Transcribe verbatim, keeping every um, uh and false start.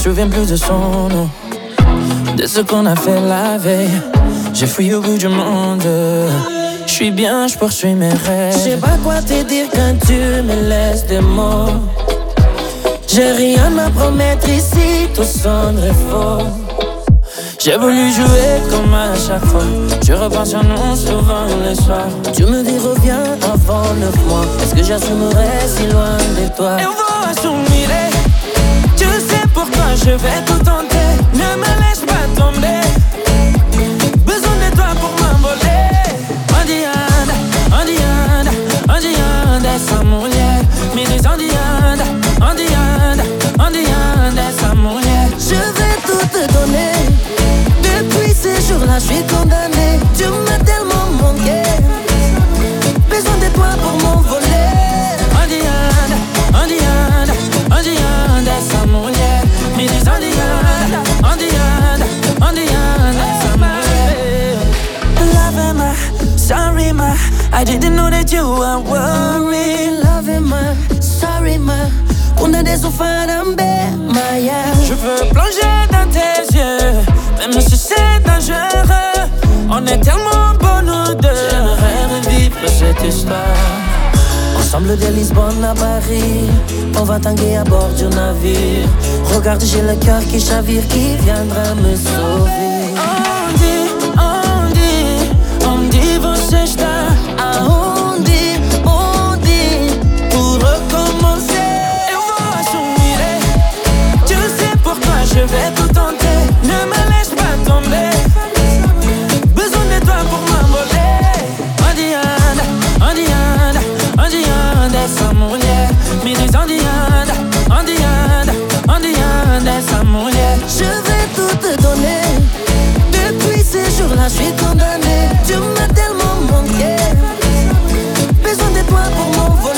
souviens plus de son nom, de ce qu'on a fait la veille. J'ai fouillé au bout du monde. Je suis bien, je poursuis mes rêves. Je sais pas quoi te dire quand tu me laisses des mots. J'ai rien à promettre ici, tout sonnerait faux. J'ai voulu jouer comme à chaque fois. Je repense à nous souvent les soirs. Tu me dis reviens avant neuf mois. Est-ce que j'assumerai si loin de toi? Et on va assumer. Tu sais pourquoi je vais tout tenter. Ne me laisse pas tomber. Besoin de toi pour m'envoler. Andianda, Andianda, Andianda, sa mulher. Me diz Andianda, Andianda, Andianda, sa mulher. Je vais tout te donner. Depuis ces jours-là, je suis condamné. Tu m'as tellement manqué. Besoin de toi pour m'envoler. Andianda, Andianda, Andianda, sa mulher. Me diz Andianda, Andianda, Andianda, sa mulher. Love ma, sorry ma, I didn't know that you were worried. Love ma, sorry ma, una de su farambe, Maya. Je veux plonger dans tes yeux, même si c'est dangereux. On est tellement beaux nous deux. J'aimerais revivre cette histoire. Ensemble de Lisbonne à Paris, on va tanguer à bord du navire. Regarde, j'ai le cœur qui chavire, qui viendra me sauver. On dit, on dit, on dit você está aonde, onde, pour recommencer. Eu vou assumir. Tu sais pourquoi je vais tout tenter. Ne me laisse pas tomber. Besoin de toi pour m'envoler. Andianda, Andianda, Andianda, sa mulher. Me diz Andianda, Andianda, Andianda, sa mulher. Je vais tout te donner. Depuis ces jours-là, je suis condamné. Tu m'as tellement manqué. Besoin de toi pour m'envoler.